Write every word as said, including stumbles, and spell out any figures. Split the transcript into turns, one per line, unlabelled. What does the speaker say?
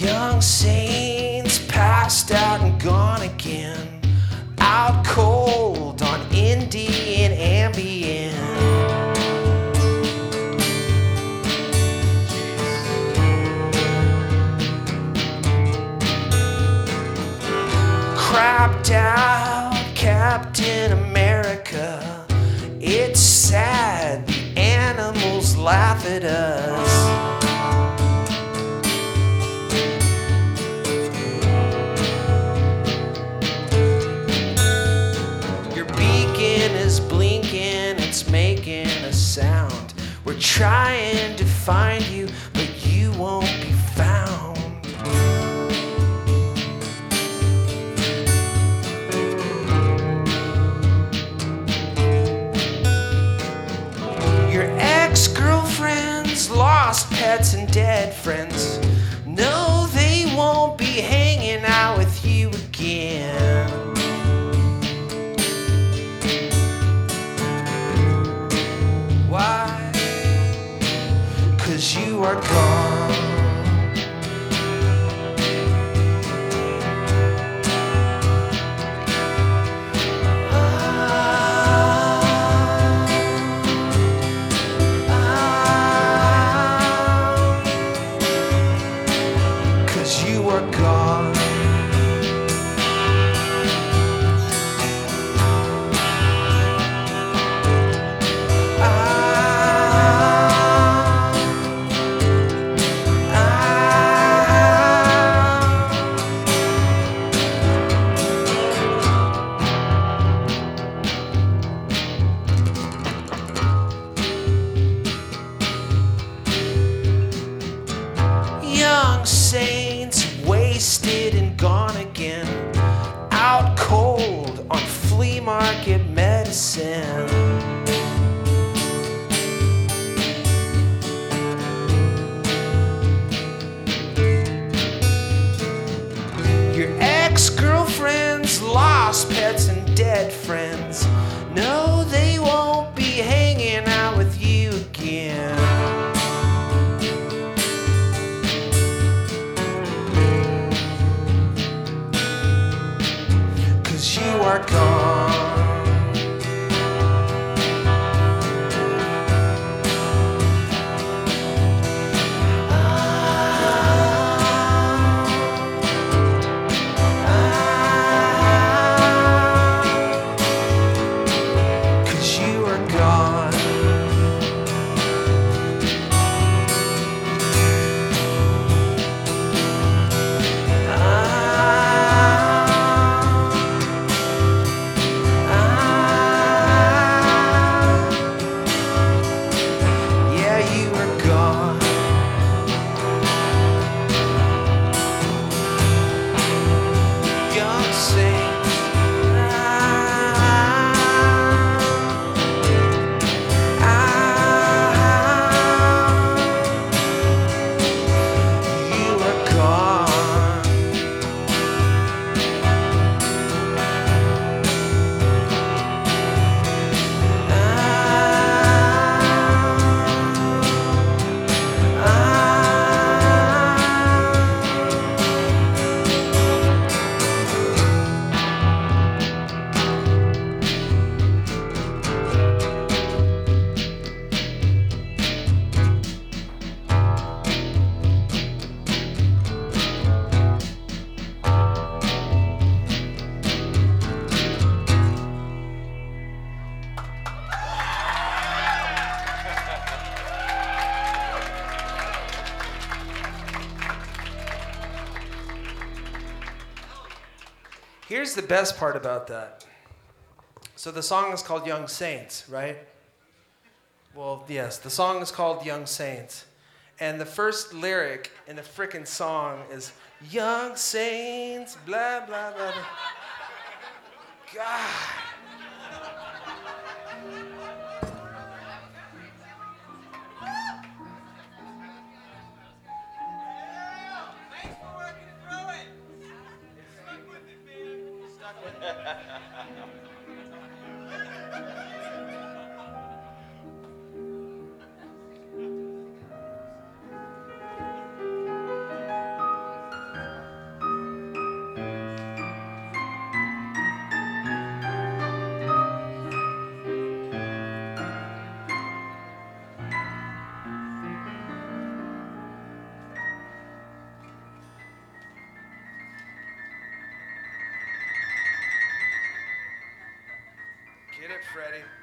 Young saints passed out and gone again, out cold on Indian Ambien. Crapped out Captain America. It's sad the animals laugh at us. Your beacon is blinking, it's making a sound. We're trying to find you, but you won't be found. Ex-girlfriends, lost pets and dead friends. No, they won't be hanging out with you again. Why? 'Cause you are gone. Young saints wasted and gone again, out cold on flea market medicine. Your ex-girlfriends, lost pets and dead friends. No, they won't be hanging out with you again. You are gone. Here's the best part about that. So the song is called Young Saints, right? Well, yes, the song is called Young Saints. And the first lyric in the frickin' song is, Young Saints, blah, blah, blah, blah. God. Freddie.